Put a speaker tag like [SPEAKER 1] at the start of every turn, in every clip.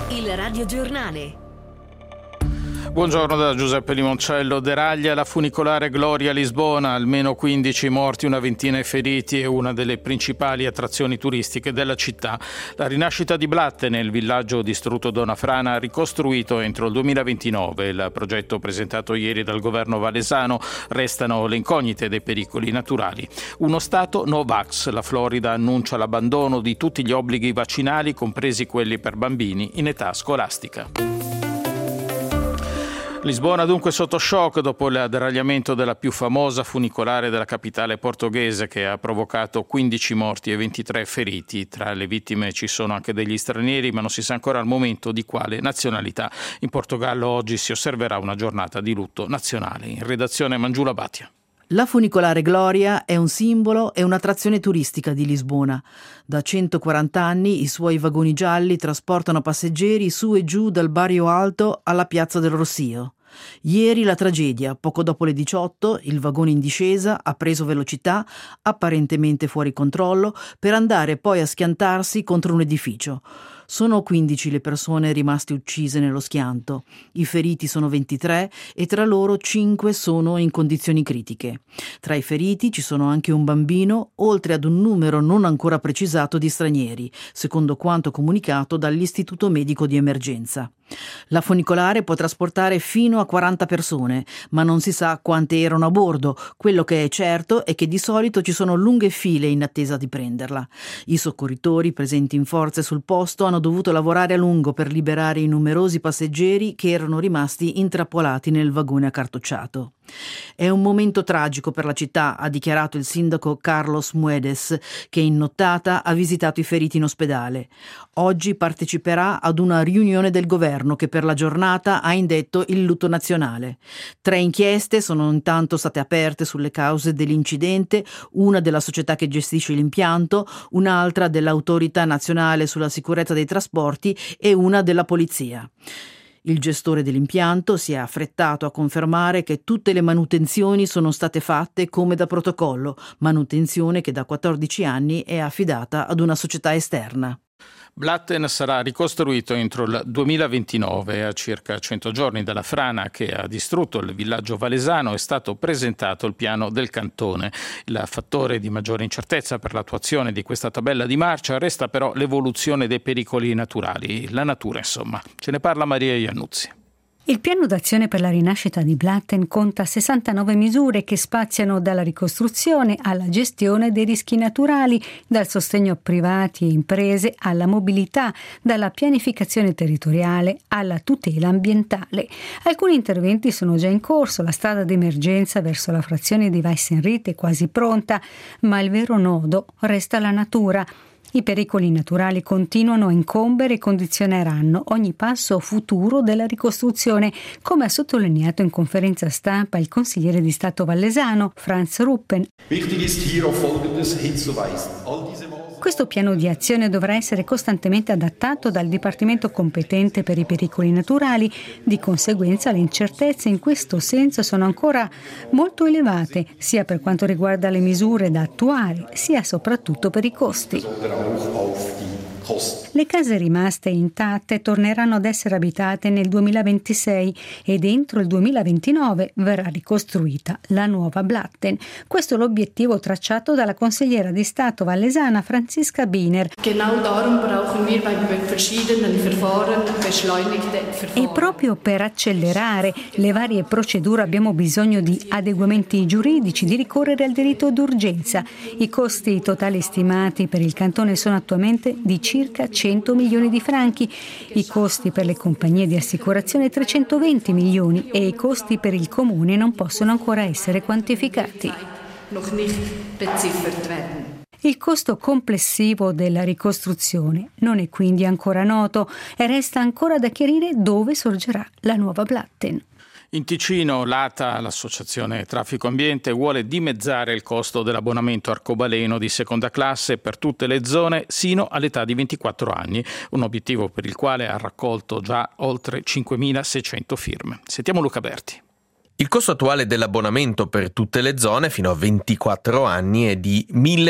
[SPEAKER 1] Il radiogiornale.
[SPEAKER 2] Buongiorno da Giuseppe Limoncello. Deraglia la funicolare Gloria Lisbona, almeno 15 morti, una ventina i feriti e una delle principali attrazioni turistiche della città. La rinascita di Blattene, il villaggio distrutto da una frana ricostruito entro il 2029. Il progetto presentato ieri dal governo valesano, restano le incognite dei pericoli naturali. Uno stato no vax, la Florida annuncia l'abbandono di tutti gli obblighi vaccinali, compresi quelli per bambini in età scolastica. Lisbona dunque sotto shock dopo il deragliamento della più famosa funicolare della capitale portoghese, che ha provocato 15 morti e 23 feriti. Tra le vittime ci sono anche degli stranieri, ma non si sa ancora al momento di quale nazionalità. In Portogallo oggi si osserverà una giornata di lutto nazionale. In redazione Mangiula Batia.
[SPEAKER 3] La funicolare Gloria è un simbolo e un'attrazione turistica di Lisbona. Da 140 anni i suoi vagoni gialli trasportano passeggeri su e giù dal Barrio Alto alla Piazza del Rossio. Ieri la tragedia, poco dopo le 18, il vagone in discesa ha preso velocità, apparentemente fuori controllo, per andare poi a schiantarsi contro un edificio. Sono 15 le persone rimaste uccise nello schianto, i feriti sono 23 e tra loro 5 sono in condizioni critiche. Tra i feriti ci sono anche un bambino, oltre ad un numero non ancora precisato di stranieri, secondo quanto comunicato dall'Istituto Medico di Emergenza. La funicolare può trasportare fino a 40 persone, ma non si sa quante erano a bordo. Quello che è certo è che di solito ci sono lunghe file in attesa di prenderla. I soccorritori presenti in forze sul posto hanno dovuto lavorare a lungo per liberare i numerosi passeggeri che erano rimasti intrappolati nel vagone accartocciato. È un momento tragico per la città, ha dichiarato il sindaco Carlos Moedas, che in nottata ha visitato i feriti in ospedale. Oggi parteciperà ad una riunione del governo che per la giornata ha indetto il lutto nazionale. 3 inchieste sono intanto state aperte sulle cause dell'incidente, una della società che gestisce l'impianto, un'altra dell'Autorità Nazionale sulla Sicurezza dei Trasporti e una della polizia. Il gestore dell'impianto si è affrettato a confermare che tutte le manutenzioni sono state fatte come da protocollo, manutenzione che da 14 anni è affidata ad una società esterna.
[SPEAKER 2] Blatten sarà ricostruito entro il 2029. A circa 100 giorni dalla frana che ha distrutto il villaggio valesano è stato presentato il piano del cantone. Il fattore di maggiore incertezza per l'attuazione di questa tabella di marcia resta però l'evoluzione dei pericoli naturali, la natura insomma. Ce ne parla Maria Iannuzzi.
[SPEAKER 4] Il piano d'azione per la rinascita di Blatten conta 69 misure che spaziano dalla ricostruzione alla gestione dei rischi naturali, dal sostegno a privati e imprese alla mobilità, dalla pianificazione territoriale alla tutela ambientale. Alcuni interventi sono già in corso, la strada d'emergenza verso la frazione di Weissenried è quasi pronta, ma il vero nodo resta la natura. I pericoli naturali continuano a incombere e condizioneranno ogni passo futuro della ricostruzione, come ha sottolineato in conferenza stampa il consigliere di Stato valesano Franz Ruppen. Questo piano di azione dovrà essere costantemente adattato dal Dipartimento competente per i pericoli naturali, di conseguenza le incertezze in questo senso sono ancora molto elevate, sia per quanto riguarda le misure da attuare, sia soprattutto per i costi. Le case rimaste intatte torneranno ad essere abitate nel 2026 ed entro il 2029 verrà ricostruita la nuova Blatten. Questo è l'obiettivo tracciato dalla consigliera di Stato valesana Franziska Biner. E proprio per accelerare le varie procedure abbiamo bisogno di adeguamenti giuridici, di ricorrere al diritto d'urgenza. I costi totali stimati per il cantone sono attualmente di circa 100 milioni di franchi, i costi per le compagnie di assicurazione 320 milioni e i costi per il comune non possono ancora essere quantificati. Il costo complessivo della ricostruzione non è quindi ancora noto e resta ancora da chiarire dove sorgerà la nuova Blatten.
[SPEAKER 2] In Ticino l'ATA, l'Associazione Traffico Ambiente, vuole dimezzare il costo dell'abbonamento arcobaleno di seconda classe per tutte le zone sino all'età di 24 anni, un obiettivo per il quale ha raccolto già oltre 5.600 firme. Sentiamo Luca Berti.
[SPEAKER 1] Il costo attuale dell'abbonamento per tutte le zone fino a 24 anni è di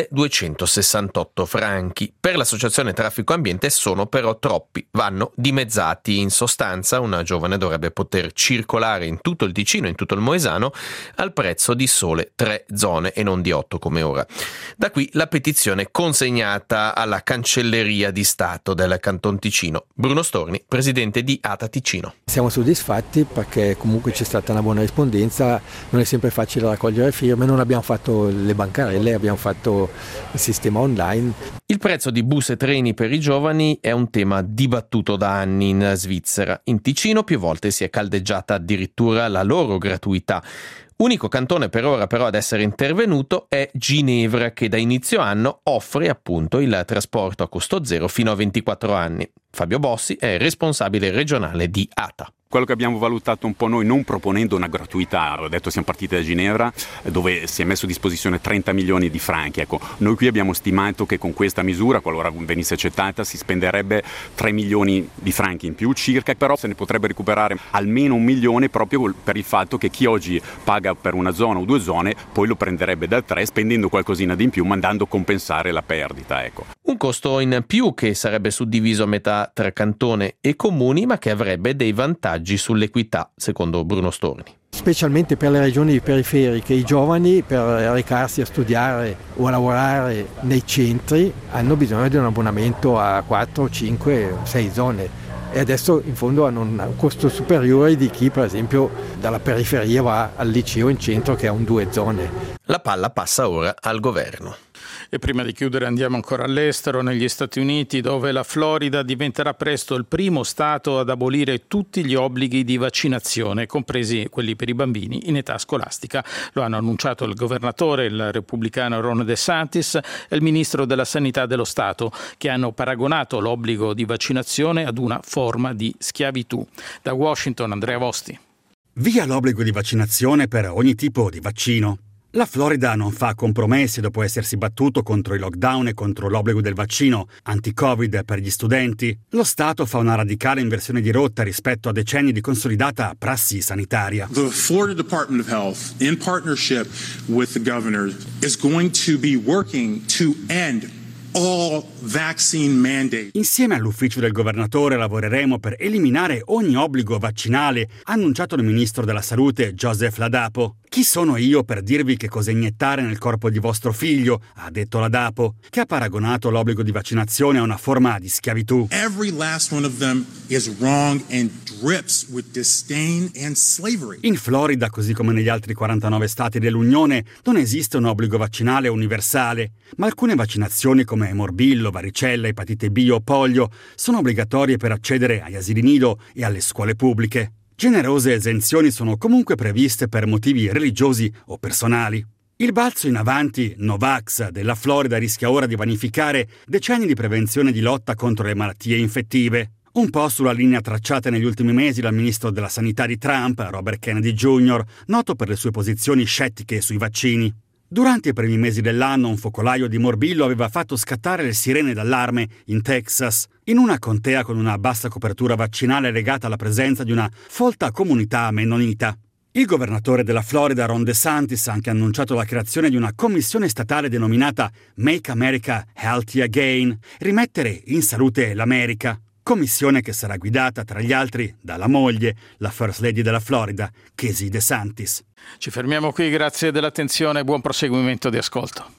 [SPEAKER 1] 1.268 franchi. Per l'associazione Traffico Ambiente sono però troppi, vanno dimezzati. In sostanza, una giovane dovrebbe poter circolare in tutto il Ticino, in tutto il Moesano, al prezzo di sole 3 zone e non di 8 come ora. Da qui la petizione consegnata alla Cancelleria di Stato del Canton Ticino. Bruno Storni, presidente di ATA Ticino.
[SPEAKER 5] Siamo soddisfatti perché comunque c'è stata una buona rispondenza. Non è sempre facile raccogliere firme, non abbiamo fatto le bancarelle, abbiamo fatto il sistema online.
[SPEAKER 1] Il prezzo di bus e treni per i giovani è un tema dibattuto da anni in Svizzera. In Ticino più volte si è caldeggiata addirittura la loro gratuità. Unico cantone per ora però ad essere intervenuto è Ginevra, che da inizio anno offre appunto il trasporto a costo zero fino a 24 anni. Fabio Bossi è responsabile regionale di ATA.
[SPEAKER 6] Quello che abbiamo valutato un po' noi, non proponendo una gratuità, ho detto siamo partiti da Ginevra dove si è messo a disposizione 30 milioni di franchi. Ecco, noi qui abbiamo stimato che con questa misura, qualora venisse accettata, si spenderebbe 3 milioni di franchi in più circa, però se ne potrebbe recuperare almeno 1 milione proprio per il fatto che chi oggi paga per una zona o 2 zone poi lo prenderebbe da 3 spendendo qualcosina di in più, ma andando a compensare la perdita. Ecco.
[SPEAKER 1] Un costo in più che sarebbe suddiviso a metà tra cantone e comuni, ma che avrebbe dei vantaggi sull'equità, secondo Bruno Storni.
[SPEAKER 5] Specialmente per le regioni periferiche, i giovani per recarsi a studiare o a lavorare nei centri hanno bisogno di un abbonamento a 4, 5, 6 zone e adesso in fondo hanno un costo superiore di chi per esempio dalla periferia va al liceo in centro che ha un 2 zone.
[SPEAKER 1] La palla passa ora al governo.
[SPEAKER 2] E prima di chiudere andiamo ancora all'estero, negli Stati Uniti, dove la Florida diventerà presto il primo stato ad abolire tutti gli obblighi di vaccinazione, compresi quelli per i bambini in età scolastica. Lo hanno annunciato il governatore, il repubblicano Ron DeSantis, e il ministro della Sanità dello Stato, che hanno paragonato l'obbligo di vaccinazione ad una forma di schiavitù. Da Washington, Andrea Vosti.
[SPEAKER 7] Via l'obbligo di vaccinazione per ogni tipo di vaccino. La Florida non fa compromessi dopo essersi battuto contro i lockdown e contro l'obbligo del vaccino anti-Covid per gli studenti. Lo Stato fa una radicale inversione di rotta rispetto a decenni di consolidata prassi sanitaria.
[SPEAKER 8] The Florida Department of Health, in partnership with the governor, is going to be working to end all vaccine mandate.
[SPEAKER 7] Insieme all'ufficio del governatore lavoreremo per eliminare ogni obbligo vaccinale, ha annunciato il ministro della Salute Joseph Ladapo. Chi sono io per dirvi che cosa iniettare nel corpo di vostro figlio, ha detto Ladapo, che ha paragonato l'obbligo di vaccinazione a una forma di schiavitù.
[SPEAKER 8] Every last one of them is wrong and drips with disdain and slavery.
[SPEAKER 7] In Florida, così come negli altri 49 stati dell'Unione, non esiste un obbligo vaccinale universale, ma alcune vaccinazioni come morbillo, varicella, epatite B o polio sono obbligatorie per accedere agli asili nido e alle scuole pubbliche. Generose esenzioni sono comunque previste per motivi religiosi o personali. Il balzo in avanti Novax della Florida rischia ora di vanificare decenni di prevenzione e di lotta contro le malattie infettive. Un po' sulla linea tracciata negli ultimi mesi dal ministro della Sanità di Trump, Robert Kennedy Jr., noto per le sue posizioni scettiche sui vaccini. Durante i primi mesi dell'anno un focolaio di morbillo aveva fatto scattare le sirene d'allarme in Texas, in una contea con una bassa copertura vaccinale legata alla presenza di una folta comunità mennonita. Il governatore della Florida, Ron DeSantis, ha anche annunciato la creazione di una commissione statale denominata Make America Healthy Again, rimettere in salute l'America. Commissione che sarà guidata, tra gli altri, dalla moglie, la First Lady della Florida, Casey DeSantis.
[SPEAKER 2] Ci fermiamo qui, grazie dell'attenzione e buon proseguimento di ascolto.